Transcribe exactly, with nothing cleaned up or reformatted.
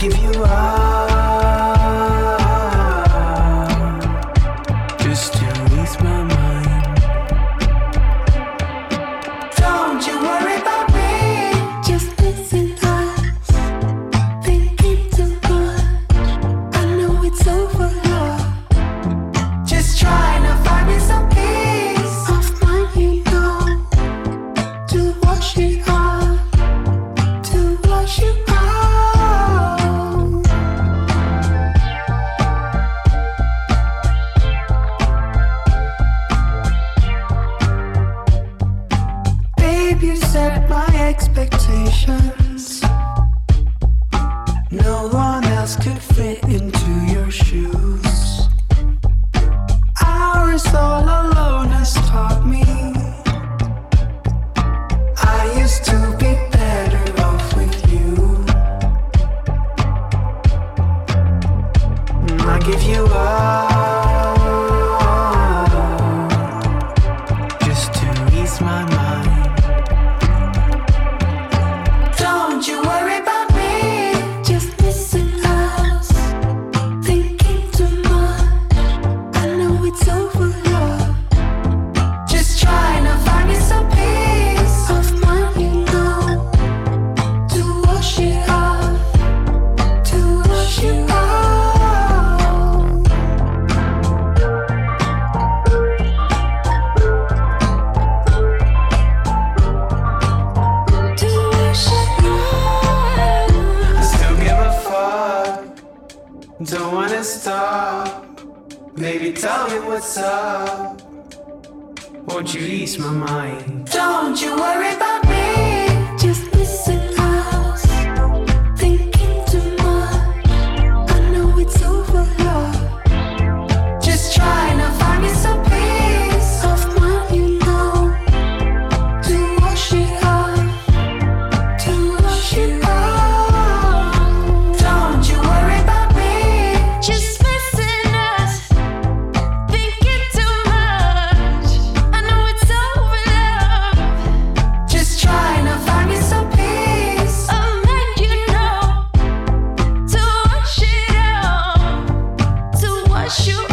give you up just to ease my mind. Don't you worry about me, Just missing us, thinking too much. I know it's over, love. just trying to find me some peace. Off mine, you know, to wash it off, to wash you out. Babe, you set my expectations. No one else could fit into your shoes. Hours all alone has taught me I used to be better off with you. Mm, I give you up just to ease my mind. Don't you worry about me, Just missing us, thinking too much. I know it's over, love. just trying to find me some peace. Off mine, you know, to wash it off, to wash you out. To wash it I out. still give a fuck, don't wanna stop. Baby, tell me what's up. Won't you ease my mind? Don't you worry about me, Just missing us, thinking too much. I know it's over, love. just trying to find me some peace. Off mine, you know, to wash it off, to wash you out. Don't you worry about me, Just missing us, thinking too much. I know it's over, love. just trying to find me some peace. A man, you know, to wash it out, to wash you